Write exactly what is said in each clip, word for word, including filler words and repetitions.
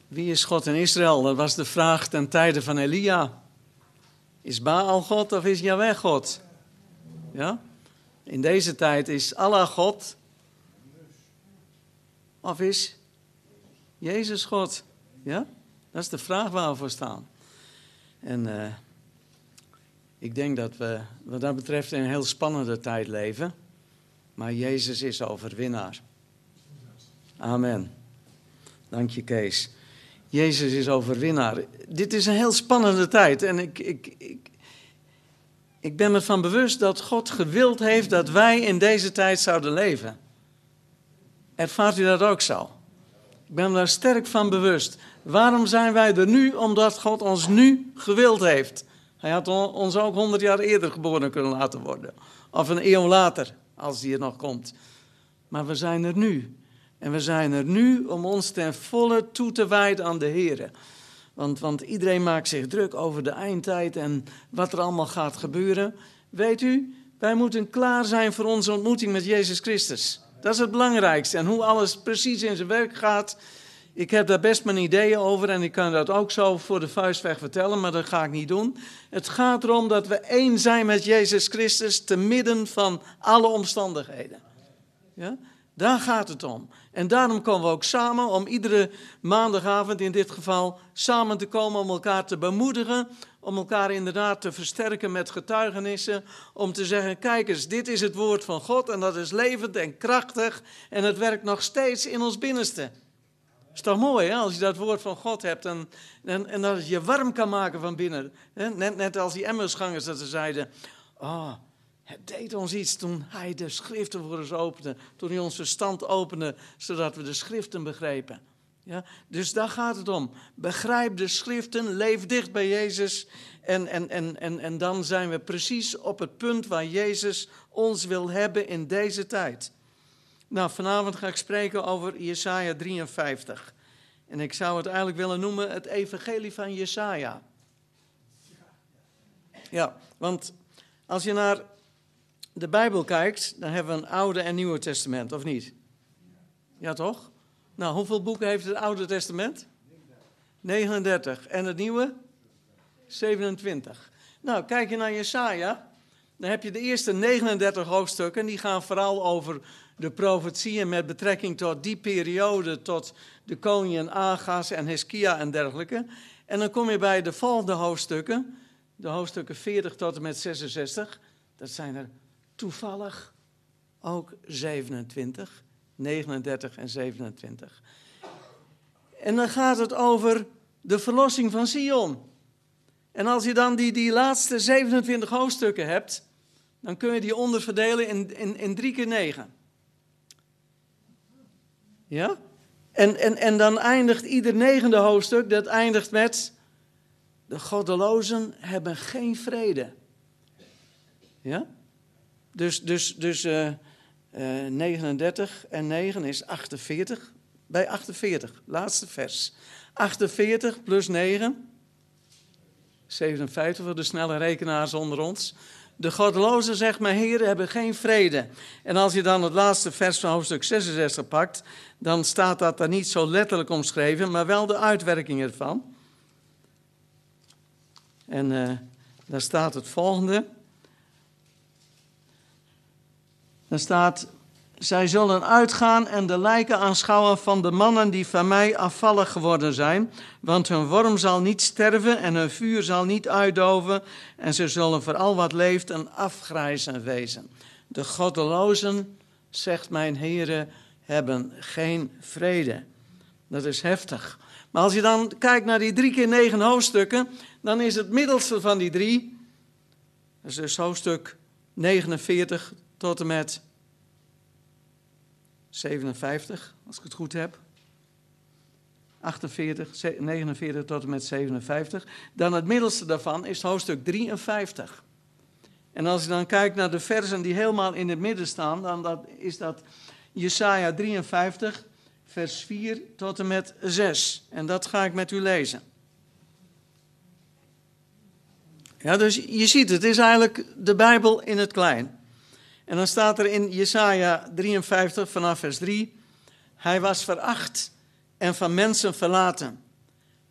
Wie is God in Israël? Dat was de vraag ten tijde van Elia. Is Baal God of is Jahweh God? Ja? In deze tijd is Allah God. Of is Jezus God? Ja? Dat is de vraag waar we voor staan. En uh, ik denk dat we wat dat betreft in een heel spannende tijd leven. Maar Jezus is overwinnaar. Amen. Dank je, Kees. Jezus is overwinnaar. Dit is een heel spannende tijd. En ik, ik, ik, ik ben me ervan bewust dat God gewild heeft dat wij in deze tijd zouden leven. Ervaart u dat ook zo? Ik ben me daar sterk van bewust. Waarom zijn wij er nu? Omdat God ons nu gewild heeft. Hij had ons ook honderd jaar eerder geboren kunnen laten worden. Of een eeuw later, als die er nog komt. Maar we zijn er nu. En we zijn er nu om ons ten volle toe te wijden aan de Heer. Want, want iedereen maakt zich druk over de eindtijd en wat er allemaal gaat gebeuren. Weet u, wij moeten klaar zijn voor onze ontmoeting met Jezus Christus. Dat is het belangrijkste. En hoe alles precies in zijn werk gaat, ik heb daar best mijn ideeën over en ik kan dat ook zo voor de vuist weg vertellen, maar dat ga ik niet doen. Het gaat erom dat we één zijn met Jezus Christus te midden van alle omstandigheden. Ja? Daar gaat het om. En daarom komen we ook samen om iedere maandagavond in dit geval samen te komen om elkaar te bemoedigen, om elkaar inderdaad te versterken met getuigenissen, om te zeggen, kijk eens, dit is het woord van God en dat is levend en krachtig en het werkt nog steeds in ons binnenste. Is toch mooi, hè? Als je dat woord van God hebt en, en, en dat het je warm kan maken van binnen. Hè? Net, net als die Emmausgangers dat ze zeiden, oh, het deed ons iets toen hij de schriften voor ons opende, toen hij ons verstand opende, zodat we de schriften begrepen. Ja? Dus daar gaat het om. Begrijp de schriften, leef dicht bij Jezus en, en, en, en, en dan zijn we precies op het punt waar Jezus ons wil hebben in deze tijd. Nou, vanavond ga ik spreken over Jesaja drieënvijftig. En ik zou het eigenlijk willen noemen het evangelie van Jesaja. Ja, want als je naar de Bijbel kijkt, dan hebben we een Oude en Nieuwe Testament, of niet? Ja, toch? Nou, hoeveel boeken heeft het Oude Testament? negenendertig. En het Nieuwe? zevenentwintig. Nou, kijk je naar Jesaja, dan heb je de eerste negenendertig hoofdstukken. Die gaan vooral over de profetieën met betrekking tot die periode, tot de koningen Agas en Heskia en dergelijke. En dan kom je bij de volgende hoofdstukken, de hoofdstukken veertig tot en met zesenzestig. Dat zijn er toevallig ook zevenentwintig, negenendertig en zevenentwintig. En dan gaat het over de verlossing van Sion. En als je dan die, die laatste zevenentwintig hoofdstukken hebt, dan kun je die onderverdelen in, in, in drie keer negen. Ja? En, en, en dan eindigt ieder negende hoofdstuk, dat eindigt met, de goddelozen hebben geen vrede. Ja? Dus, dus, dus uh, uh, negenendertig en negen is achtenveertig. Bij achtenveertig, laatste vers. achtenveertig plus negen, zevenenvijftig voor de snelle rekenaars onder ons. De goddelozen, zegt mijn Heer, hebben geen vrede. En als je dan het laatste vers van hoofdstuk zesenzestig pakt, dan staat dat daar niet zo letterlijk omschreven, maar wel de uitwerking ervan. En uh, daar staat het volgende. Dan staat, zij zullen uitgaan en de lijken aanschouwen van de mannen die van mij afvallig geworden zijn. Want hun worm zal niet sterven en hun vuur zal niet uitdoven. En ze zullen voor al wat leeft een afgrijzen wezen. De goddelozen, zegt mijn Heere, hebben geen vrede. Dat is heftig. Maar als je dan kijkt naar die drie keer negen hoofdstukken, dan is het middelste van die drie, dat is dus hoofdstuk negenenveertig tot en met zevenenvijftig, als ik het goed heb. achtenveertig, negenenveertig tot en met zevenenvijftig. Dan het middelste daarvan is hoofdstuk drieënvijftig. En als je dan kijkt naar de versen die helemaal in het midden staan, dan dat, is dat Jesaja drieënvijftig, vers vier tot en met zes. En dat ga ik met u lezen. Ja, dus je ziet, het is eigenlijk de Bijbel in het klein. En dan staat er in Jesaja drieënvijftig vanaf vers drie. Hij was veracht en van mensen verlaten.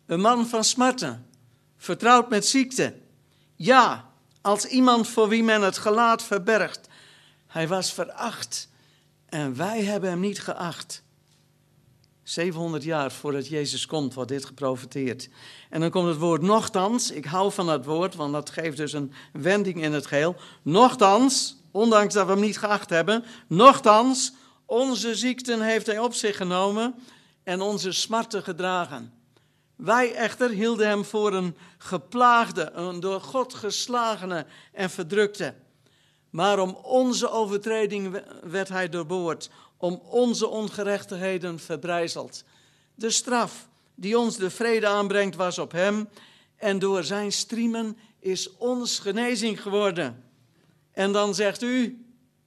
Een man van smarten, vertrouwd met ziekte. Ja, als iemand voor wie men het gelaat verbergt. Hij was veracht en wij hebben hem niet geacht. zevenhonderd jaar voordat Jezus komt, wordt dit geprofeteerd. En dan komt het woord nochtans. Ik hou van dat woord, want dat geeft dus een wending in het geheel. Nochtans, ondanks dat we hem niet geacht hebben. Nochtans, onze ziekten heeft hij op zich genomen en onze smarten gedragen. Wij echter hielden hem voor een geplaagde, een door God geslagene en verdrukte. Maar om onze overtreding werd hij doorboord, om onze ongerechtigheden verbrijzeld. De straf die ons de vrede aanbrengt was op hem en door zijn striemen is ons genezing geworden. En dan zegt u,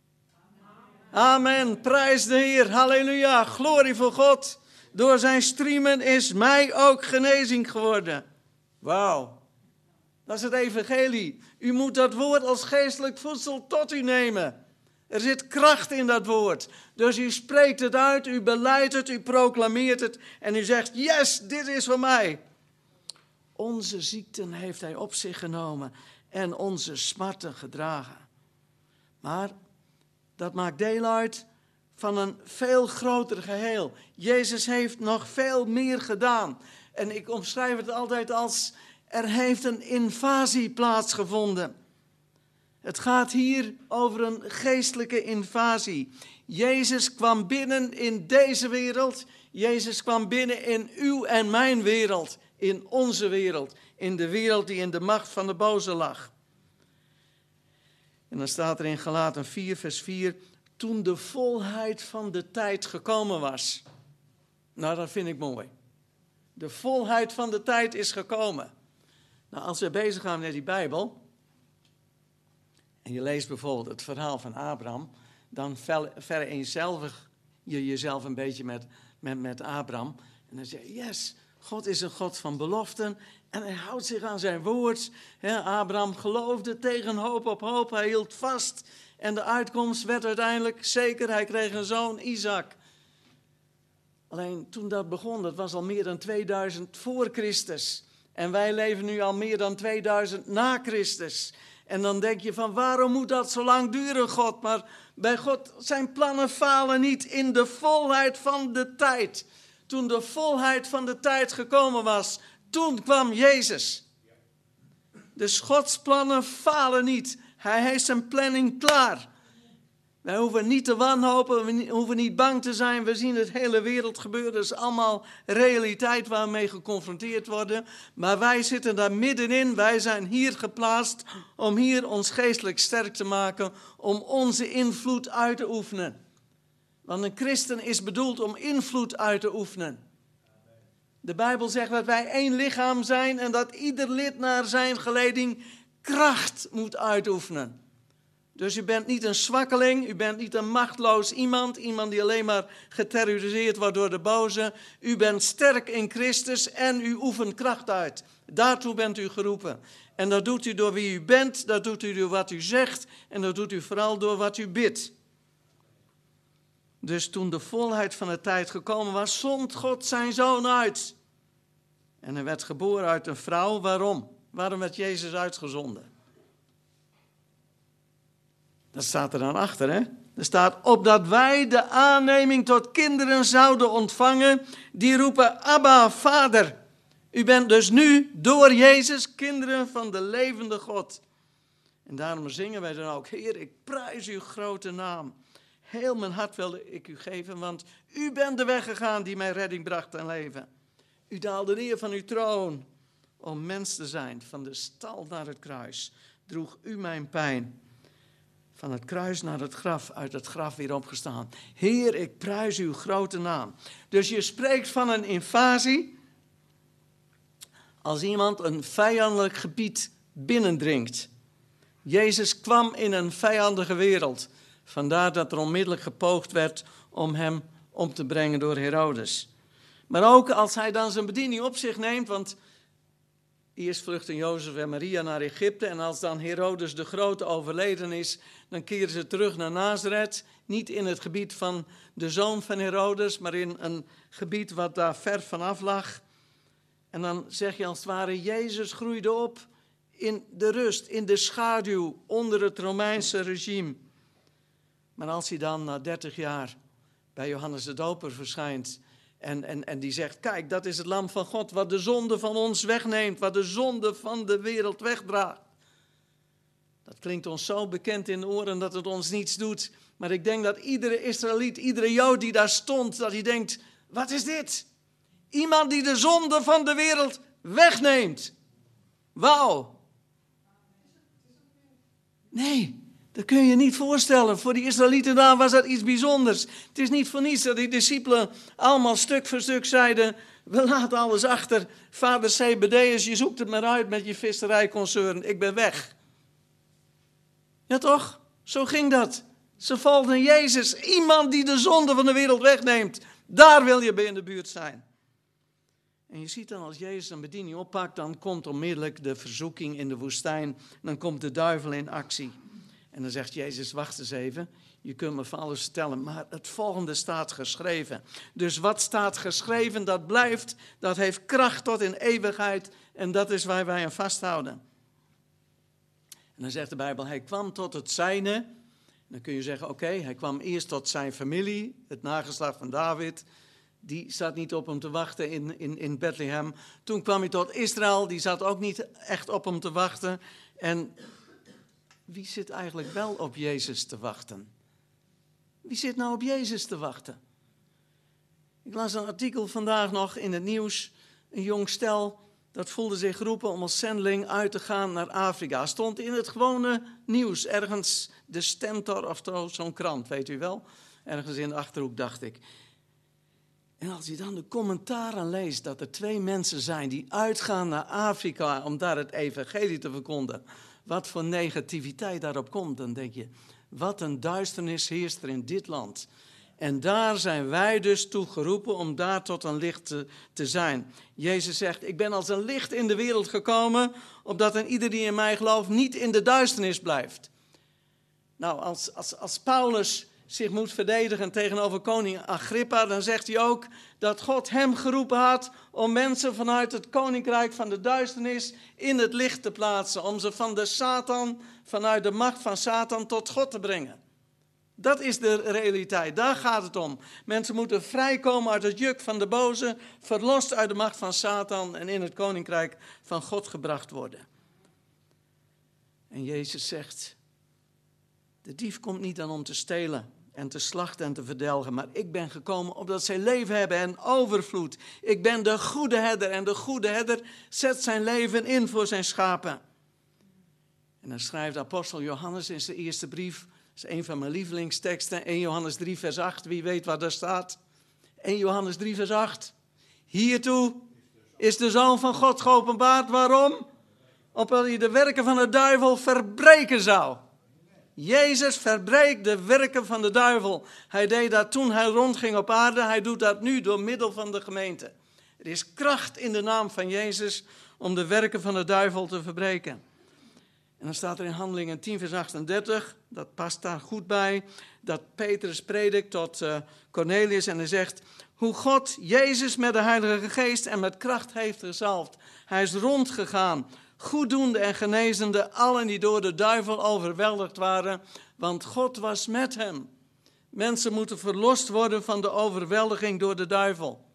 amen, prijs de Heer, halleluja, glorie voor God. Door zijn striemen is mij ook genezing geworden. Wauw, dat is het evangelie. U moet dat woord als geestelijk voedsel tot u nemen. Er zit kracht in dat woord. Dus u spreekt het uit, u beleidt het, u proclameert het en u zegt, yes, dit is voor mij. Onze ziekten heeft hij op zich genomen en onze smarten gedragen. Maar dat maakt deel uit van een veel groter geheel. Jezus heeft nog veel meer gedaan. En ik omschrijf het altijd als, er heeft een invasie plaatsgevonden. Het gaat hier over een geestelijke invasie. Jezus kwam binnen in deze wereld. Jezus kwam binnen in uw en mijn wereld. In onze wereld. In de wereld die in de macht van de boze lag. En dan staat er in Galaten vier, vers vier. Toen de volheid van de tijd gekomen was. Nou, dat vind ik mooi. De volheid van de tijd is gekomen. Nou, als we bezig gaan met die Bijbel. En je leest bijvoorbeeld het verhaal van Abraham. Dan vereenzelvig je jezelf een beetje met, met, met Abraham. En dan zeg je, yes, God is een God van beloften. En hij houdt zich aan zijn woord. Ja, Abraham geloofde tegen hoop op hoop. Hij hield vast. En de uitkomst werd uiteindelijk zeker. Hij kreeg een zoon, Isaac. Alleen toen dat begon, dat was al meer dan tweeduizend voor Christus. En wij leven nu al meer dan tweeduizend na Christus. En dan denk je van, waarom moet dat zo lang duren, God? Maar bij God, zijn plannen falen niet in de volheid van de tijd. Toen de volheid van de tijd gekomen was, toen kwam Jezus. Dus Gods plannen falen niet. Hij heeft zijn planning klaar. Wij hoeven niet te wanhopen, we hoeven niet bang te zijn. We zien het hele wereld gebeuren. Dat is allemaal realiteit waar we mee geconfronteerd worden. Maar wij zitten daar middenin. Wij zijn hier geplaatst om hier ons geestelijk sterk te maken. Om onze invloed uit te oefenen. Want een christen is bedoeld om invloed uit te oefenen. De Bijbel zegt dat wij één lichaam zijn en dat ieder lid naar zijn geleding kracht moet uitoefenen. Dus u bent niet een zwakkeling, u bent niet een machtloos iemand, iemand die alleen maar geterroriseerd wordt door de boze. U bent sterk in Christus en u oefent kracht uit. Daartoe bent u geroepen. En dat doet u door wie u bent, dat doet u door wat u zegt en dat doet u vooral door wat u bidt. Dus toen de volheid van de tijd gekomen was, zond God zijn zoon uit. En hij werd geboren uit een vrouw. Waarom? Waarom werd Jezus uitgezonden? Dat staat er dan achter, hè? Er staat, opdat wij de aanneming tot kinderen zouden ontvangen, die roepen, Abba, Vader. U bent dus nu, door Jezus, kinderen van de levende God. En daarom zingen wij dan ook, Heer, ik prijs uw grote naam. Heel mijn hart wilde ik u geven, want u bent de weg gegaan die mij redding bracht en leven. U daalde neer van uw troon om mens te zijn, van de stal naar het kruis. Droeg u mijn pijn. Van het kruis naar het graf, uit het graf weer opgestaan. Heer, ik prijs uw grote naam. Dus je spreekt van een invasie. Als iemand een vijandelijk gebied binnendringt. Jezus kwam in een vijandige wereld. Vandaar dat er onmiddellijk gepoogd werd om hem om te brengen door Herodes. Maar ook als hij dan zijn bediening op zich neemt, want eerst vluchten Jozef en Maria naar Egypte en als dan Herodes de Grote overleden is, dan keren ze terug naar Nazareth. Niet in het gebied van de zoon van Herodes, maar in een gebied wat daar ver vanaf lag. En dan zeg je als het ware, Jezus groeide op in de rust, in de schaduw, onder het Romeinse regime. Maar als hij dan na dertig jaar bij Johannes de Doper verschijnt en, en, en die zegt, kijk, dat is het lam van God wat de zonde van ons wegneemt, wat de zonde van de wereld wegdraagt. Dat klinkt ons zo bekend in de oren dat het ons niets doet. Maar ik denk dat iedere Israëliet, iedere Jood die daar stond, dat hij denkt, wat is dit? Iemand die de zonde van de wereld wegneemt. Wauw. Nee, dat kun je je niet voorstellen. Voor die Israëlieten daar was dat iets bijzonders. Het is niet voor niets dat die discipelen allemaal stuk voor stuk zeiden, we laten alles achter. Vader Zebedeus, je zoekt het maar uit met je visserijconcern. Ik ben weg. Ja toch? Zo ging dat. Ze volgden Jezus. Iemand die de zonde van de wereld wegneemt. Daar wil je bij in de buurt zijn. En je ziet dan als Jezus een bediening oppakt, dan komt onmiddellijk de verzoeking in de woestijn. Dan komt de duivel in actie. En dan zegt Jezus, wacht eens even. Je kunt me van alles vertellen, maar het volgende staat geschreven. Dus wat staat geschreven, dat blijft. Dat heeft kracht tot in eeuwigheid. En dat is waar wij aan vasthouden. En dan zegt de Bijbel, hij kwam tot het zijne. Dan kun je zeggen, oké, okay, hij kwam eerst tot zijn familie, het nageslacht van David. Die zat niet op hem te wachten in, in, in Bethlehem. Toen kwam hij tot Israël, die zat ook niet echt op hem te wachten. En wie zit eigenlijk wel op Jezus te wachten? Wie zit nou op Jezus te wachten? Ik las een artikel vandaag nog in het nieuws. Een jong stel, dat voelde zich geroepen om als zendeling uit te gaan naar Afrika. Stond in het gewone nieuws, ergens de Stentor of zo, zo'n krant, weet u wel. Ergens in de Achterhoek, dacht ik. En als je dan de commentaren leest dat er twee mensen zijn die uitgaan naar Afrika om daar het evangelie te verkondigen. Wat voor negativiteit daarop komt, dan denk je, wat een duisternis heerst er in dit land. En daar zijn wij dus toe geroepen om daar tot een licht te, te zijn. Jezus zegt, ik ben als een licht in de wereld gekomen, opdat een ieder die in mij gelooft niet in de duisternis blijft. Nou, als, als, als Paulus zich moet verdedigen tegenover koning Agrippa, dan zegt hij ook dat God hem geroepen had om mensen vanuit het koninkrijk van de duisternis in het licht te plaatsen. Om ze van de Satan, vanuit de macht van Satan tot God te brengen. Dat is de realiteit, daar gaat het om. Mensen moeten vrijkomen uit het juk van de boze, verlost uit de macht van Satan en in het koninkrijk van God gebracht worden. En Jezus zegt, de dief komt niet dan om te stelen en te slachten en te verdelgen, maar ik ben gekomen opdat zij leven hebben en overvloed. Ik ben de goede herder en de goede herder zet zijn leven in voor zijn schapen. En dan schrijft de apostel Johannes in zijn eerste brief, dat is een van mijn lievelingsteksten, eerste Johannes drie vers acht, wie weet wat daar staat? eerste Johannes drie vers acht. Hiertoe is de Zoon van God geopenbaard. Waarom? Opdat hij de werken van de duivel verbreken zou. Jezus verbreekt de werken van de duivel. Hij deed dat toen hij rondging op aarde. Hij doet dat nu door middel van de gemeente. Er is kracht in de naam van Jezus om de werken van de duivel te verbreken. En dan staat er in Handelingen tien vers achtendertig, dat past daar goed bij, dat Petrus predikt tot uh, Cornelius en hij zegt, hoe God Jezus met de Heilige Geest en met kracht heeft gezalfd. Hij is rondgegaan, goeddoende en genezende allen die door de duivel overweldigd waren, want God was met hem. Mensen moeten verlost worden van de overweldiging door de duivel.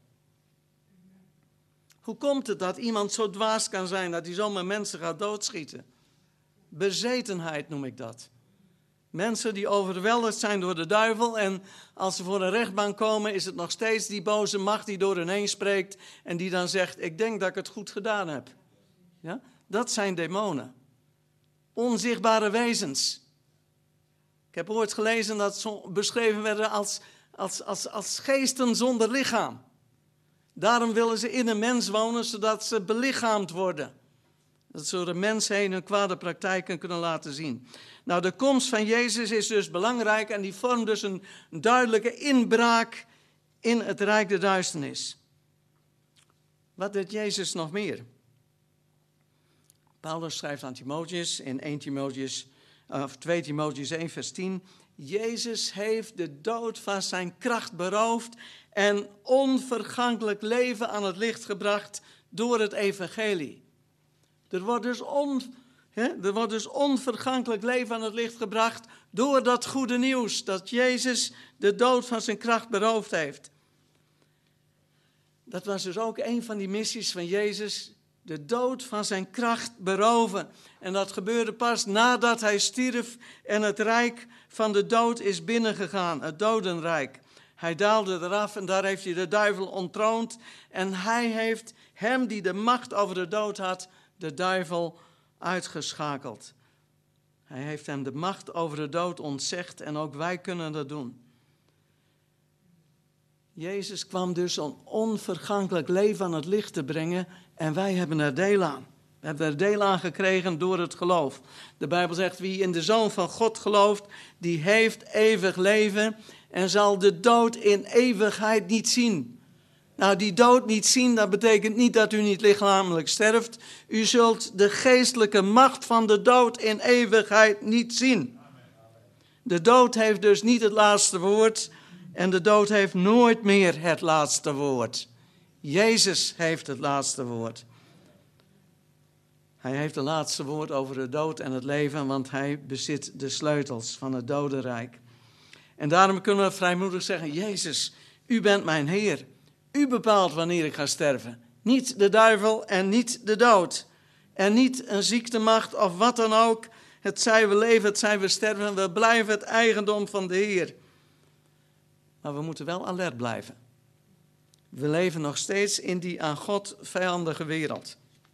Hoe komt het dat iemand zo dwaas kan zijn dat hij zomaar mensen gaat doodschieten? Bezetenheid noem ik dat. Mensen die overweldigd zijn door de duivel en als ze voor een rechtbank komen is het nog steeds die boze macht die door hen heen spreekt en die dan zegt, ik denk dat ik het goed gedaan heb. Ja? Dat zijn demonen. Onzichtbare wezens. Ik heb ooit gelezen dat ze beschreven werden als, als, als, als geesten zonder lichaam. Daarom willen ze in een mens wonen zodat ze belichaamd worden. Dat ze door de mens heen hun kwade praktijken kunnen laten zien. Nou, de komst van Jezus is dus belangrijk en die vormt dus een duidelijke inbraak in het rijk der duisternis. Wat deed Jezus nog meer? Paulus schrijft aan Timotheus in eerste Timotheus, of tweede Timotheus één vers tien. Jezus heeft de dood van zijn kracht beroofd en onvergankelijk leven aan het licht gebracht door het evangelie. Er wordt dus, on, hè, er wordt dus onvergankelijk leven aan het licht gebracht door dat goede nieuws, dat Jezus de dood van zijn kracht beroofd heeft. Dat was dus ook een van die missies van Jezus, de dood van zijn kracht beroven. En dat gebeurde pas nadat hij stierf en het rijk van de dood is binnengegaan, het dodenrijk. Hij daalde eraf en daar heeft hij de duivel ontroond. En hij heeft hem die de macht over de dood had, de duivel uitgeschakeld. Hij heeft hem de macht over de dood ontzegd en ook wij kunnen dat doen. Jezus kwam dus een onvergankelijk leven aan het licht te brengen en wij hebben er deel aan. We hebben er deel aan gekregen door het geloof. De Bijbel zegt, wie in de Zoon van God gelooft, die heeft eeuwig leven en zal de dood in eeuwigheid niet zien. Nou, die dood niet zien, dat betekent niet dat u niet lichamelijk sterft. U zult de geestelijke macht van de dood in eeuwigheid niet zien. De dood heeft dus niet het laatste woord en de dood heeft nooit meer het laatste woord. Jezus heeft het laatste woord. Hij heeft het laatste woord over de dood en het leven, want hij bezit de sleutels van het dodenrijk. En daarom kunnen we vrijmoedig zeggen, Jezus, u bent mijn Heer. U bepaalt wanneer ik ga sterven. Niet de duivel en niet de dood. En niet een ziektemacht of wat dan ook. Het zij we leven, het zij we sterven. We blijven het eigendom van de Heer. Maar we moeten wel alert blijven. We leven nog steeds in die aan God vijandige wereld.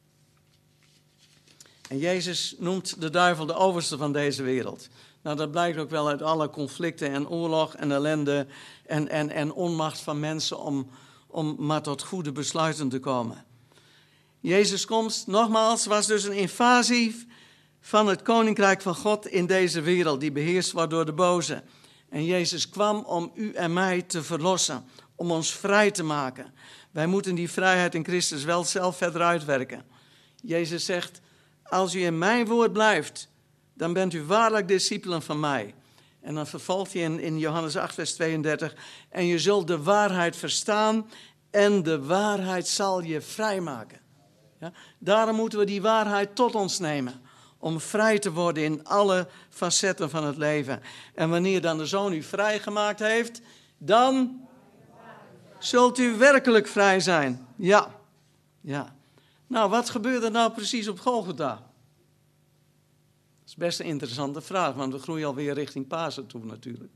En Jezus noemt de duivel de overste van deze wereld. Nou, dat blijkt ook wel uit alle conflicten en oorlog en ellende en, en, en onmacht van mensen om, om maar tot goede besluiten te komen. Jezus' komst, nogmaals, was dus een invasie van het koninkrijk van God in deze wereld, die beheerst wordt door de boze. En Jezus kwam om u en mij te verlossen, om ons vrij te maken. Wij moeten die vrijheid in Christus wel zelf verder uitwerken. Jezus zegt, als u in mijn woord blijft, dan bent u waarlijk discipelen van mij. En dan vervolgt hij in, in Johannes acht, vers tweeëndertig. En je zult de waarheid verstaan en de waarheid zal je vrijmaken. Ja? Daarom moeten we die waarheid tot ons nemen. Om vrij te worden in alle facetten van het leven. En wanneer dan de Zoon u vrijgemaakt heeft, dan zult u werkelijk vrij zijn. Ja, ja. Nou, wat gebeurde er nou precies op Golgotha? Dat is best een interessante vraag, want we groeien alweer richting Pasen toe natuurlijk.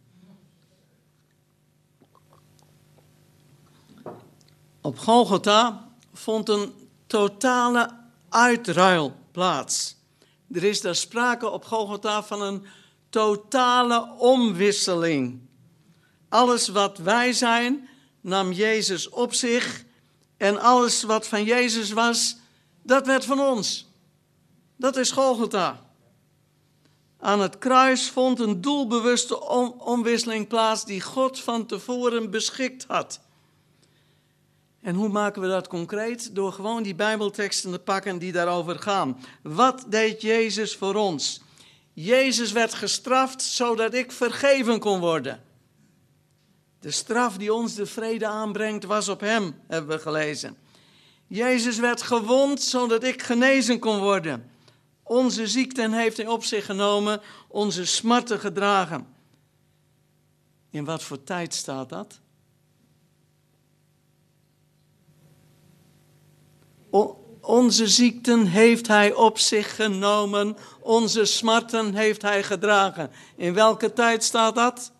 Op Golgotha vond een totale uitruil plaats. Er is daar sprake op Golgotha van een totale omwisseling. Alles wat wij zijn, nam Jezus op zich. En alles wat van Jezus was, dat werd van ons. Dat is Golgotha. Aan het kruis vond een doelbewuste om, omwisseling plaats die God van tevoren beschikt had. En hoe maken we dat concreet? Door gewoon die Bijbelteksten te pakken die daarover gaan. Wat deed Jezus voor ons? Jezus werd gestraft zodat ik vergeven kon worden. De straf die ons de vrede aanbrengt was op hem, hebben we gelezen. Jezus werd gewond zodat ik genezen kon worden. Onze ziekten heeft hij op zich genomen, onze smarten gedragen. In wat voor tijd staat dat? O, onze ziekten heeft hij op zich genomen, onze smarten heeft hij gedragen. In welke tijd staat dat?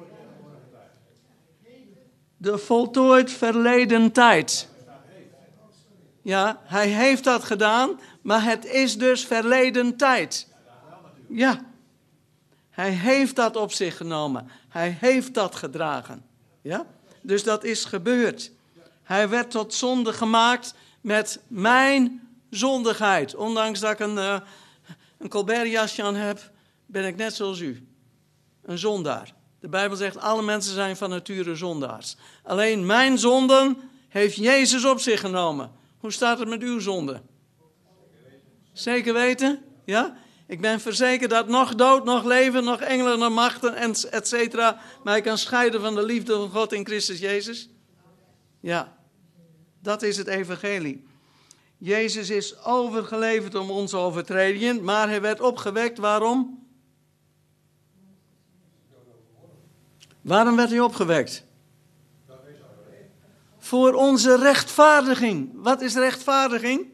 De voltooid verleden tijd. Ja, hij heeft dat gedaan, maar het is dus verleden tijd. Ja, hij heeft dat op zich genomen. Hij heeft dat gedragen. Ja, dus dat is gebeurd. Hij werd tot zonde gemaakt met mijn zondigheid. Ondanks dat ik een, uh, een Colbert-jasje aan heb, ben ik net zoals u. Een zondaar. De Bijbel zegt, alle mensen zijn van nature zondaars. Alleen mijn zonden heeft Jezus op zich genomen. Hoe staat het met uw zonde? Zeker weten? Ja? Ik ben verzekerd dat nog dood, nog leven, nog engelen, nog machten, et cetera mij kan scheiden van de liefde van God in Christus Jezus. Ja, dat is het evangelie. Jezus is overgeleverd om onze overtredingen, maar hij werd opgewekt. Waarom? Waarom werd hij opgewekt? Voor onze rechtvaardiging. Wat is rechtvaardiging?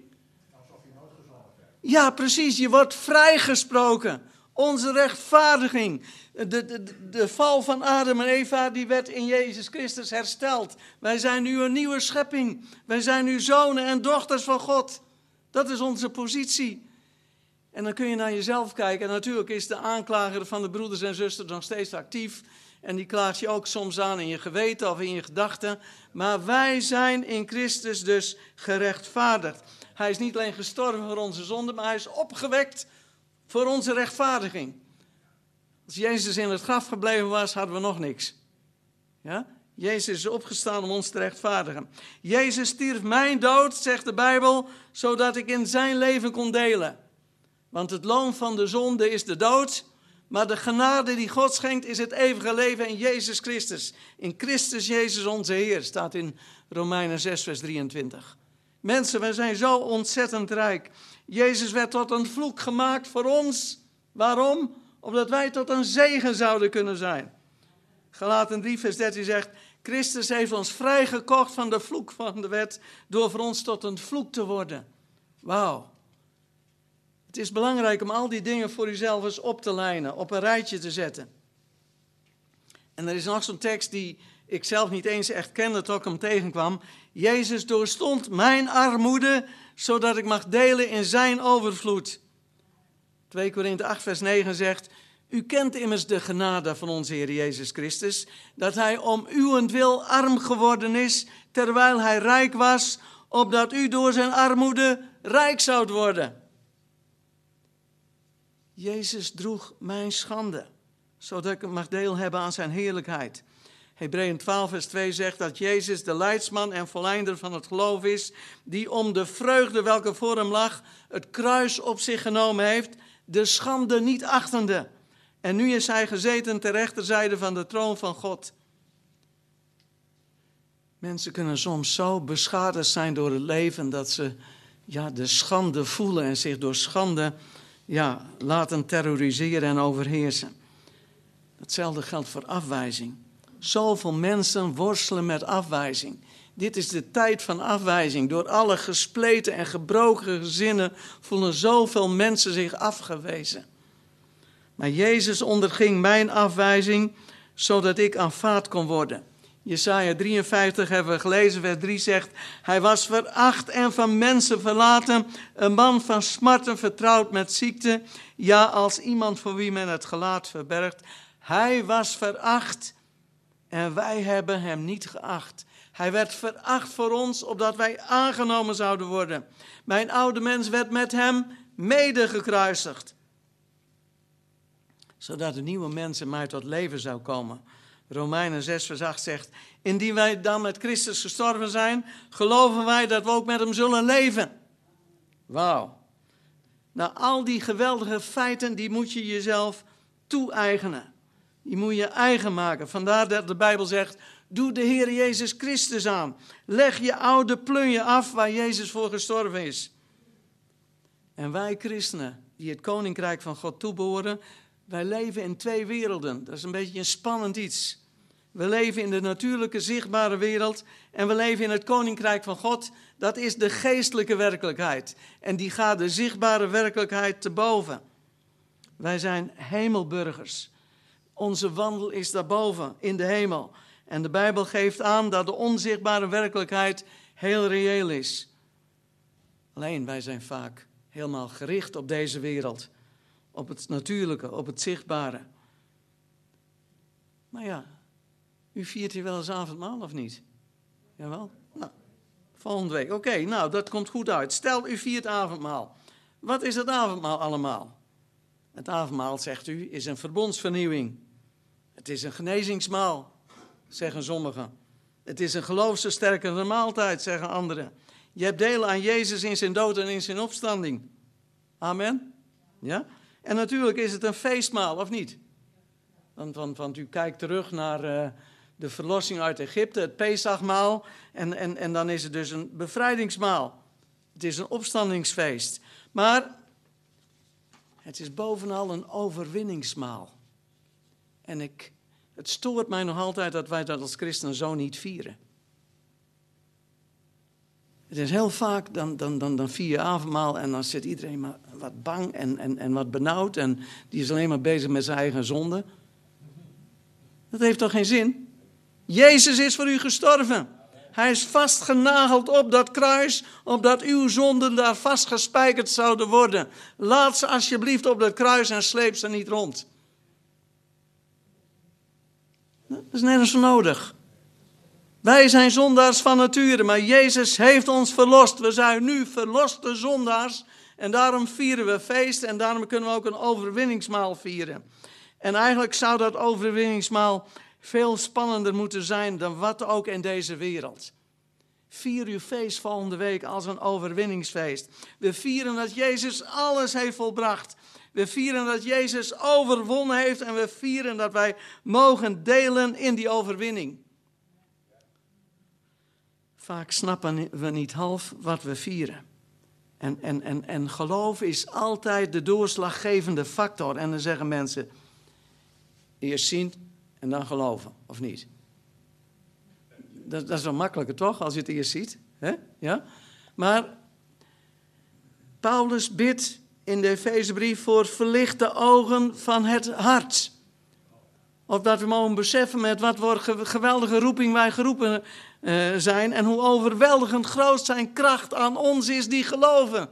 Ja, precies. Je wordt vrijgesproken. Onze rechtvaardiging. De, de, de val van Adam en Eva, die werd in Jezus Christus hersteld. Wij zijn nu een nieuwe schepping. Wij zijn nu zonen en dochters van God. Dat is onze positie. En dan kun je naar jezelf kijken. En natuurlijk is de aanklager van de broeders en zusters nog steeds actief. En die klaagt je ook soms aan in je geweten of in je gedachten. Maar wij zijn in Christus dus gerechtvaardigd. Hij is niet alleen gestorven voor onze zonde, maar hij is opgewekt voor onze rechtvaardiging. Als Jezus in het graf gebleven was, hadden we nog niks. Ja? Jezus is opgestaan om ons te rechtvaardigen. Jezus stierf mijn dood, zegt de Bijbel, zodat ik in zijn leven kon delen. Want het loon van de zonde is de dood, maar de genade die God schenkt is het eeuwige leven in Jezus Christus. In Christus Jezus onze Heer, staat in Romeinen zes vers drieëntwintig. Mensen, wij zijn zo ontzettend rijk. Jezus werd tot een vloek gemaakt voor ons. Waarom? Opdat wij tot een zegen zouden kunnen zijn. Galaten drie vers dertien zegt, Christus heeft ons vrijgekocht van de vloek van de wet, door voor ons tot een vloek te worden. Wauw. Het is belangrijk om al die dingen voor uzelf eens op te lijnen, op een rijtje te zetten. En er is nog zo'n tekst die ik zelf niet eens echt kende tot ik hem tegenkwam. Jezus doorstond mijn armoede, zodat ik mag delen in zijn overvloed. twee Korinthe acht vers negen zegt, u kent immers de genade van onze Heer Jezus Christus, dat hij om uwentwil arm geworden is, terwijl hij rijk was, opdat u door zijn armoede rijk zoudt worden. Jezus droeg mijn schande, zodat ik mag deel hebben aan zijn heerlijkheid. Hebreeën twaalf vers twee zegt dat Jezus de leidsman en volleinder van het geloof is, die om de vreugde welke voor hem lag, het kruis op zich genomen heeft, de schande niet achtende. En nu is hij gezeten ter rechterzijde van de troon van God. Mensen kunnen soms zo beschadigd zijn door het leven dat ze ja, de schande voelen en zich door schande ja, laten terroriseren en overheersen. Hetzelfde geldt voor afwijzing. Zoveel mensen worstelen met afwijzing. Dit is de tijd van afwijzing. Door alle gespleten en gebroken gezinnen voelen zoveel mensen zich afgewezen. Maar Jezus onderging mijn afwijzing, zodat ik aanvaard kon worden. Jesaja drieënvijftig hebben we gelezen, vers drie zegt, hij was veracht en van mensen verlaten, een man van smarten vertrouwd met ziekte, ja, als iemand voor wie men het gelaat verbergt. Hij was veracht en wij hebben hem niet geacht. Hij werd veracht voor ons, opdat wij aangenomen zouden worden. Mijn oude mens werd met hem mede gekruisigd, zodat de nieuwe mens in mij tot leven zou komen. Romeinen zes vers acht zegt, indien wij dan met Christus gestorven zijn, geloven wij dat we ook met hem zullen leven. Wauw. Nou, al die geweldige feiten, die moet je jezelf toe-eigenen. Die moet je eigen maken. Vandaar dat de Bijbel zegt, doe de Heer Jezus Christus aan. Leg je oude plunje af waar Jezus voor gestorven is. En wij christenen, die het koninkrijk van God toebehoren, wij leven in twee werelden. Dat is een beetje een spannend iets. We leven in de natuurlijke, zichtbare wereld en we leven in het koninkrijk van God. Dat is de geestelijke werkelijkheid. En die gaat de zichtbare werkelijkheid te boven. Wij zijn hemelburgers. Onze wandel is daarboven, in de hemel. En de Bijbel geeft aan dat de onzichtbare werkelijkheid heel reëel is. Alleen wij zijn vaak helemaal gericht op deze wereld. Op het natuurlijke, op het zichtbare. Maar ja, u viert hier wel eens avondmaal of niet? Jawel? Nou, volgende week. Oké, okay, nou, dat komt goed uit. Stel, u viert avondmaal. Wat is het avondmaal allemaal? Het avondmaal, zegt u, is een verbondsvernieuwing. Het is een genezingsmaal, zeggen sommigen. Het is een geloofsversterkende maaltijd, zeggen anderen. Je hebt deel aan Jezus in zijn dood en in zijn opstanding. Amen? Ja? En natuurlijk is het een feestmaal, of niet? Want, want, want u kijkt terug naar uh, de verlossing uit Egypte, het Pesachmaal. En, en, en dan is het dus een bevrijdingsmaal. Het is een opstandingsfeest. Maar het is bovenal een overwinningsmaal. En ik, het stoort mij nog altijd dat wij dat als christenen zo niet vieren. Het is heel vaak, dan, dan, dan, dan vier je avondmaal en dan zit iedereen maar wat bang en, en, en wat benauwd. En die is alleen maar bezig met zijn eigen zonde. Dat heeft toch geen zin? Jezus is voor u gestorven. Hij is vastgenageld op dat kruis, opdat uw zonden daar vastgespijkerd zouden worden. Laat ze alsjeblieft op dat kruis en sleep ze niet rond. Dat is nergens voor nodig. Wij zijn zondaars van nature, maar Jezus heeft ons verlost. We zijn nu verloste zondaars en daarom vieren we feest en daarom kunnen we ook een overwinningsmaal vieren. En eigenlijk zou dat overwinningsmaal veel spannender moeten zijn dan wat ook in deze wereld. Vier uw feest volgende week als een overwinningsfeest. We vieren dat Jezus alles heeft volbracht. We vieren dat Jezus overwonnen heeft en we vieren dat wij mogen delen in die overwinning. Vaak snappen we niet half wat we vieren. En, en, en, en geloof is altijd de doorslaggevende factor. En dan zeggen mensen, eerst zien en dan geloven, of niet? Dat, dat is wel makkelijker toch, als je het eerst ziet. Hè? Ja? Maar Paulus bidt in de Efezebrief voor verlichte ogen van het hart. Opdat we mogen beseffen met wat voor geweldige roeping wij geroepen uh, zijn. En hoe overweldigend groot zijn kracht aan ons is die geloven.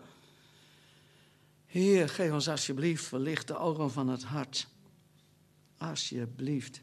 Heer, geef ons alsjeblieft verlichte ogen van het hart. Alsjeblieft.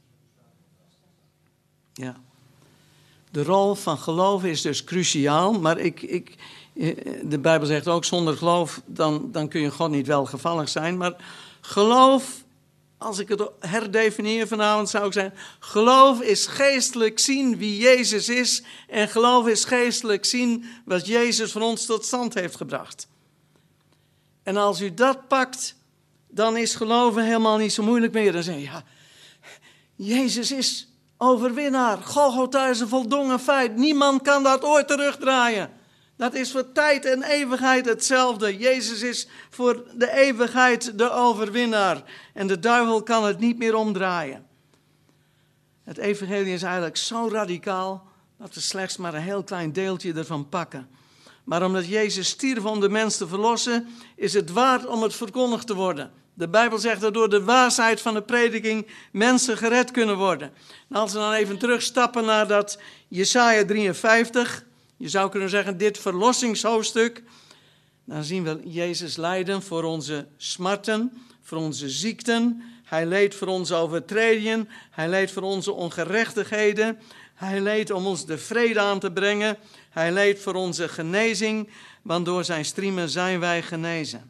Ja. De rol van geloven is dus cruciaal. Maar ik, ik, de Bijbel zegt ook, zonder geloof dan, dan kun je God niet welgevallig zijn. Maar geloof, als ik het herdefinieer vanavond zou ik zeggen, geloof is geestelijk zien wie Jezus is. En geloof is geestelijk zien wat Jezus voor ons tot stand heeft gebracht. En als u dat pakt, dan is geloven helemaal niet zo moeilijk meer. Dan zeg je, ja, Jezus is overwinnaar. Golgotha is een voldongen feit. Niemand kan dat ooit terugdraaien. Dat is voor tijd en eeuwigheid hetzelfde. Jezus is voor de eeuwigheid de overwinnaar. En de duivel kan het niet meer omdraaien. Het evangelie is eigenlijk zo radicaal dat we slechts maar een heel klein deeltje ervan pakken. Maar omdat Jezus stierf om de mens te verlossen, is het waard om het verkondigd te worden. De Bijbel zegt dat door de waarsheid van de prediking mensen gered kunnen worden. En als we dan even terugstappen naar dat Jesaja drieënvijftig, je zou kunnen zeggen dit verlossingshoofdstuk, dan zien we Jezus lijden voor onze smarten, voor onze ziekten. Hij leed voor onze overtredingen, hij leed voor onze ongerechtigheden. Hij leed om ons de vrede aan te brengen. Hij leed voor onze genezing, want door zijn striemen zijn wij genezen.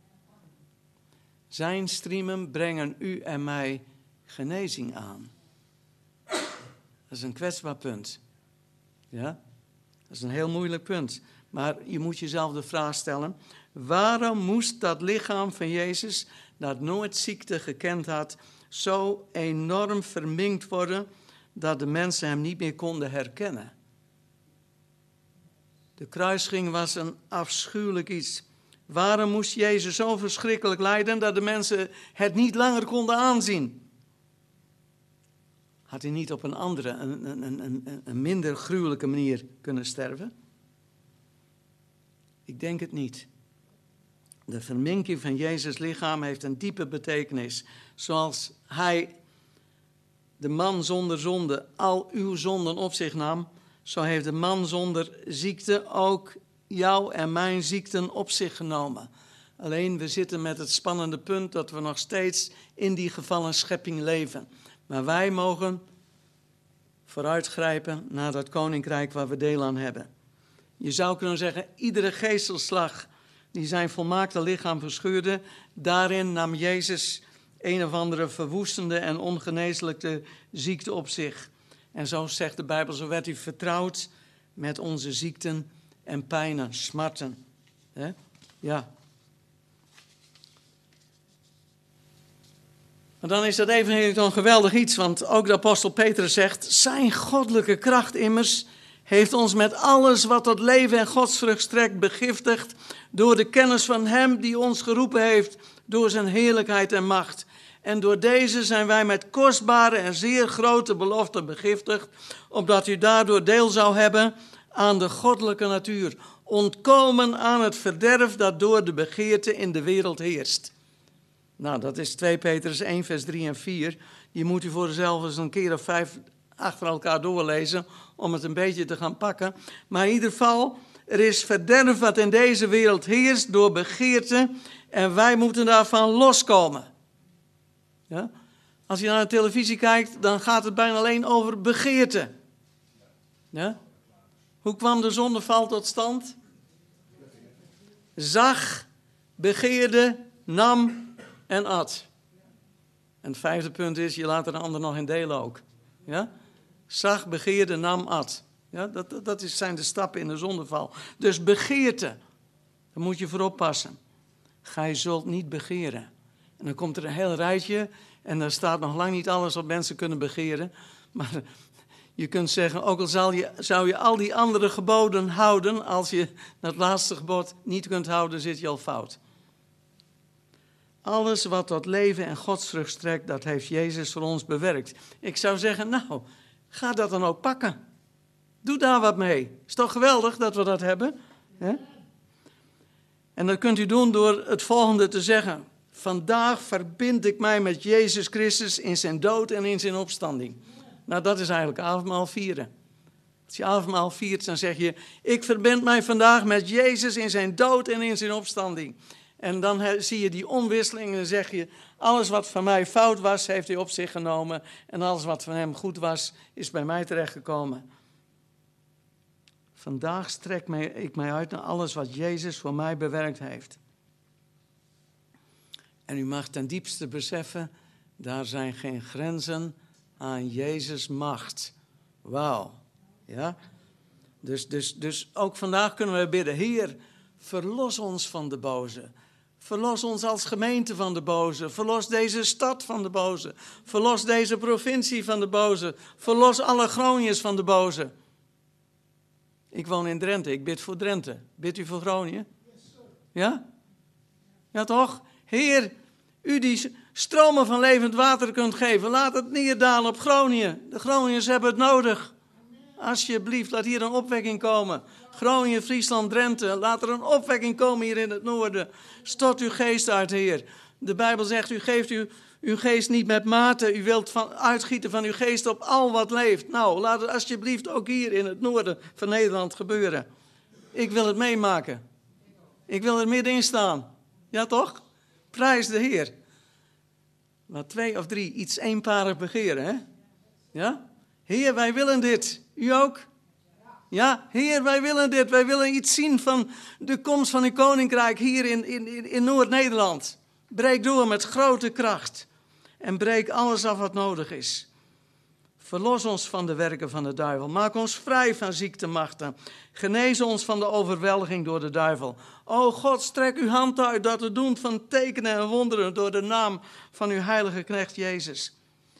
Zijn striemen brengen u en mij genezing aan. Dat is een kwetsbaar punt. Ja, dat is een heel moeilijk punt. Maar je moet jezelf de vraag stellen, waarom moest dat lichaam van Jezus, dat nooit ziekte gekend had, zo enorm verminkt worden, dat de mensen hem niet meer konden herkennen? De kruisiging was een afschuwelijk iets. Waarom moest Jezus zo verschrikkelijk lijden dat de mensen het niet langer konden aanzien? Had hij niet op een andere, een, een, een, een minder gruwelijke manier kunnen sterven? Ik denk het niet. De verminking van Jezus' lichaam heeft een diepe betekenis. Zoals hij, de man zonder zonde, al uw zonden op zich nam, zo heeft de man zonder ziekte ook jouw en mijn ziekten op zich genomen. Alleen we zitten met het spannende punt dat we nog steeds in die gevallen schepping leven. Maar wij mogen vooruitgrijpen naar dat koninkrijk waar we deel aan hebben. Je zou kunnen zeggen, iedere geestelslag die zijn volmaakte lichaam verscheurde, daarin nam Jezus een of andere verwoestende en ongeneeslijke ziekte op zich. En zo zegt de Bijbel, zo werd hij vertrouwd met onze ziekten en pijnen, smarten. He? Ja. Maar dan is dat evangelie toch een geweldig iets, want ook de apostel Petrus zegt, zijn goddelijke kracht immers heeft ons met alles wat tot leven en godsvrucht strekt begiftigd door de kennis van hem die ons geroepen heeft door zijn heerlijkheid en macht. En door deze zijn wij met kostbare en zeer grote beloften begiftigd, opdat u daardoor deel zou hebben aan de goddelijke natuur, ontkomen aan het verderf dat door de begeerte in de wereld heerst. Nou, dat is twee Petrus één, vers drie en vier. Die moet u voor uzelf eens een keer of vijf achter elkaar doorlezen om het een beetje te gaan pakken. Maar in ieder geval, er is verderf wat in deze wereld heerst door begeerte en wij moeten daarvan loskomen. Ja? Als je naar de televisie kijkt, dan gaat het bijna alleen over begeerte. Ja? Hoe kwam de zondeval tot stand? Zag, begeerde, nam en at. En het vijfde punt is, je laat er een ander nog in delen ook. Ja? Zag, begeerde, nam, at. Ja, dat dat, dat is, zijn de stappen in de zondeval. Dus begeerte, daar moet je voor oppassen. Gij zult niet begeren. En dan komt er een heel rijtje en daar staat nog lang niet alles wat mensen kunnen begeren. Maar je kunt zeggen, ook al zal je, zou je al die andere geboden houden, als je dat laatste gebod niet kunt houden, zit je al fout. Alles wat tot leven en godsvrucht strekt, dat heeft Jezus voor ons bewerkt. Ik zou zeggen, nou, ga dat dan ook pakken. Doe daar wat mee. Is toch geweldig dat we dat hebben? Hè? En dat kunt u doen door het volgende te zeggen. Vandaag verbind ik mij met Jezus Christus in zijn dood en in zijn opstanding. Nou, dat is eigenlijk avondmaal vieren. Als je avondmaal viert, dan zeg je, ik verbind mij vandaag met Jezus in zijn dood en in zijn opstanding. En dan zie je die omwisseling en dan zeg je, alles wat van mij fout was, heeft hij op zich genomen. En alles wat van hem goed was, is bij mij terechtgekomen. Vandaag strek ik mij uit naar alles wat Jezus voor mij bewerkt heeft. En u mag ten diepste beseffen, daar zijn geen grenzen aan Jezus' macht. Wauw. Ja? Dus, dus, dus ook vandaag kunnen we bidden, Heer, verlos ons van de boze. Verlos ons als gemeente van de boze. Verlos deze stad van de boze. Verlos deze provincie van de boze. Verlos alle Groningers van de boze. Ik woon in Drenthe, ik bid voor Drenthe. Bidt u voor Groningen? Ja? Ja toch? Heer, u die stromen van levend water kunt geven, laat het neerdalen op Groningen. De Groningers hebben het nodig. Alsjeblieft, laat hier een opwekking komen. Groningen, Friesland, Drenthe, laat er een opwekking komen hier in het noorden. Stort uw geest uit, Heer. De Bijbel zegt, u geeft uw, uw geest niet met mate. U wilt van, uitgieten van uw geest op al wat leeft. Nou, laat het alsjeblieft ook hier in het noorden van Nederland gebeuren. Ik wil het meemaken. Ik wil er middenin staan. Ja, toch? Prijs de Heer. Maar twee of drie iets eenparig begeren, hè? Ja? Heer, wij willen dit. U ook? Ja, Heer, wij willen dit. Wij willen iets zien van de komst van uw koninkrijk hier in, in, in Noord-Nederland. Breek door met grote kracht. En breek alles af wat nodig is. Verlos ons van de werken van de duivel. Maak ons vrij van ziektemachten. Genees ons van de overweldiging door de duivel. O God, strek uw hand uit dat het doen van tekenen en wonderen door de naam van uw heilige knecht Jezus.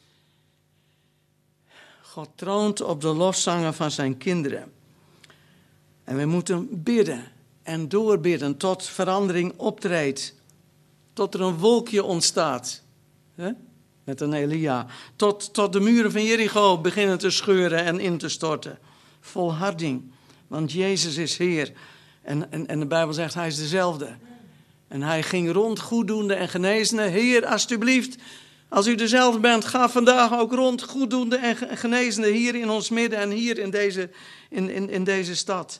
God troont op de lofzangen van zijn kinderen. En we moeten bidden en doorbidden tot verandering optreedt. Tot er een wolkje ontstaat. He? Met een Elia. Tot, tot de muren van Jericho beginnen te scheuren en in te storten. Volharding. Want Jezus is Heer. En, en, en de Bijbel zegt, hij is dezelfde. En hij ging rond goeddoende en genezende. Heer, alsjeblieft, als u dezelfde bent, ga vandaag ook rond goeddoende en genezende hier in ons midden en hier in deze, in, in, in deze stad.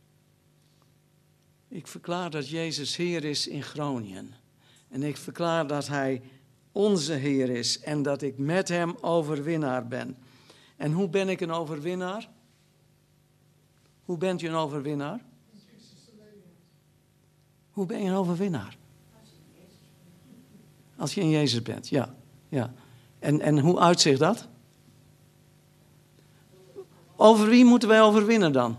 Ik verklaar dat Jezus Heer is in Groningen. En ik verklaar dat hij onze Heer is en dat ik met hem overwinnaar ben. En hoe ben ik een overwinnaar? Hoe bent u een overwinnaar? Hoe ben je een overwinnaar? Als je in Jezus bent, ja. ja. En, en hoe uitzicht dat? Over wie moeten wij overwinnen dan?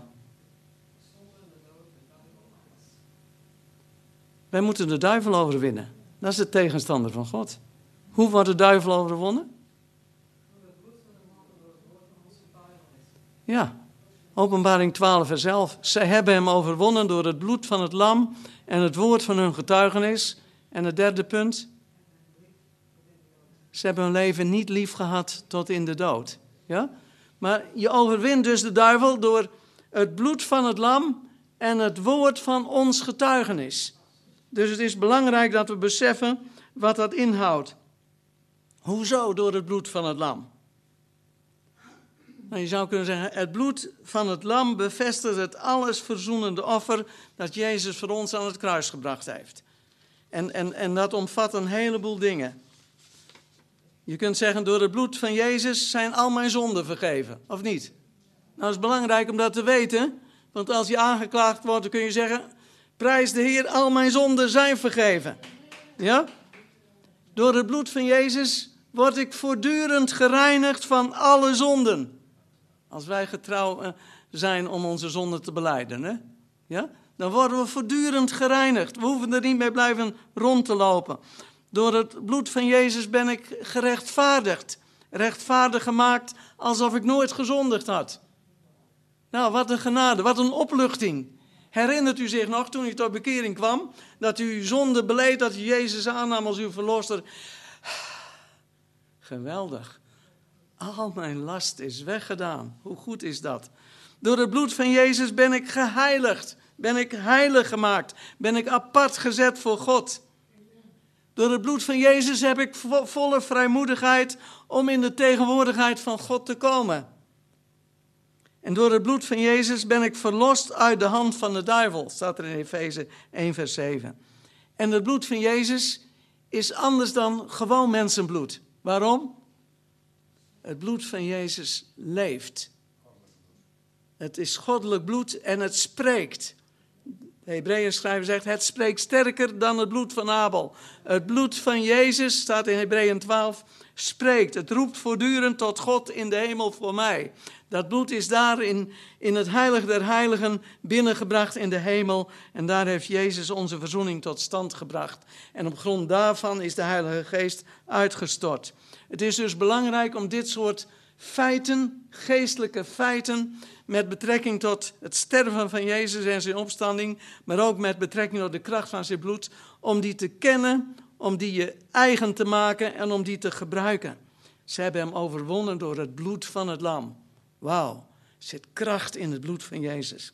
Wij moeten de duivel overwinnen. Dat is de tegenstander van God. Hoe wordt de duivel overwonnen? Ja. Openbaring twaalf vers elf. Zij hebben hem overwonnen door het bloed van het lam en het woord van hun getuigenis. En het derde punt. Ze hebben hun leven niet lief gehad tot in de dood. Ja? Maar je overwint dus de duivel door het bloed van het lam en het woord van ons getuigenis. Dus het is belangrijk dat we beseffen wat dat inhoudt. Hoezo door het bloed van het lam? Nou, je zou kunnen zeggen, het bloed van het lam bevestigt het allesverzoenende offer dat Jezus voor ons aan het kruis gebracht heeft. En, en, en dat omvat een heleboel dingen. Je kunt zeggen, door het bloed van Jezus zijn al mijn zonden vergeven, of niet? Nou, het is belangrijk om dat te weten, want als je aangeklaagd wordt, dan kun je zeggen, prijs de Heer, al mijn zonden zijn vergeven. Ja? Door het bloed van Jezus word ik voortdurend gereinigd van alle zonden. Als wij getrouw zijn om onze zonden te belijden, hè? Ja? Dan worden we voortdurend gereinigd. We hoeven er niet mee blijven rond te lopen. Door het bloed van Jezus ben ik gerechtvaardigd. Rechtvaardig gemaakt alsof ik nooit gezondigd had. Nou, wat een genade, wat een opluchting. Herinnert u zich nog, toen u tot bekering kwam, dat u zonde beleed, dat u Jezus aannam als uw verlosser? Geweldig. Al mijn last is weggedaan. Hoe goed is dat? Door het bloed van Jezus ben ik geheiligd. Ben ik heilig gemaakt. Ben ik apart gezet voor God. Door het bloed van Jezus heb ik vo- volle vrijmoedigheid om in de tegenwoordigheid van God te komen. En door het bloed van Jezus ben ik verlost uit de hand van de duivel. Staat er in Efeze één vers zeven. En het bloed van Jezus is anders dan gewoon mensenbloed. Waarom? Het bloed van Jezus leeft. Het is goddelijk bloed en het spreekt. De Hebreeën schrijver zegt, het spreekt sterker dan het bloed van Abel. Het bloed van Jezus, staat in Hebreeën twaalf, spreekt. Het roept voortdurend tot God in de hemel voor mij. Dat bloed is daar in, in het heilig der heiligen binnengebracht in de hemel. En daar heeft Jezus onze verzoening tot stand gebracht. En op grond daarvan is de Heilige Geest uitgestort. Het is dus belangrijk om dit soort feiten, geestelijke feiten, met betrekking tot het sterven van Jezus en zijn opstanding, maar ook met betrekking tot de kracht van zijn bloed, om die te kennen, om die je eigen te maken en om die te gebruiken. Ze hebben hem overwonnen door het bloed van het lam. Wauw, er zit kracht in het bloed van Jezus.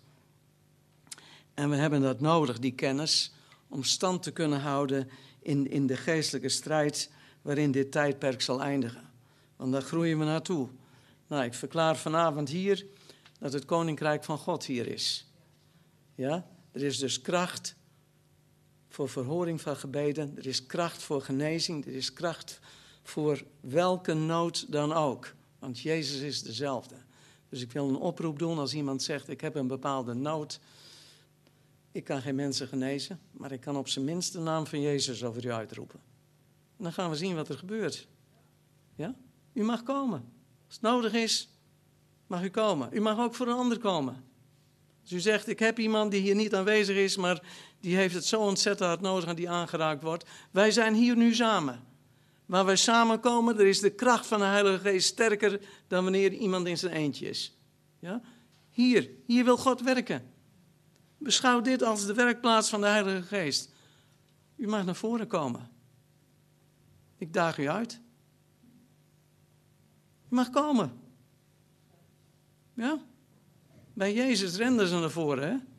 En we hebben dat nodig, die kennis, om stand te kunnen houden in, in de geestelijke strijd waarin dit tijdperk zal eindigen. Want daar groeien we naartoe. Nou, ik verklaar vanavond hier dat het koninkrijk van God hier is. Ja, er is dus kracht voor verhoring van gebeden. Er is kracht voor genezing. Er is kracht voor welke nood dan ook. Want Jezus is dezelfde. Dus ik wil een oproep doen als iemand zegt, ik heb een bepaalde nood. Ik kan geen mensen genezen, maar ik kan op zijn minst de naam van Jezus over u uitroepen. En dan gaan we zien wat er gebeurt. Ja? U mag komen. Als het nodig is, mag u komen. U mag ook voor een ander komen. Als u zegt, ik heb iemand die hier niet aanwezig is, maar die heeft het zo ontzettend hard nodig en die aangeraakt wordt. Wij zijn hier nu samen. Waar wij samenkomen, er is de kracht van de Heilige Geest sterker dan wanneer iemand in zijn eentje is. Ja? Hier, hier wil God werken. Beschouw dit als de werkplaats van de Heilige Geest. U mag naar voren komen. Ik daag u uit. U mag komen. Ja? Bij Jezus renden ze naar voren, hè?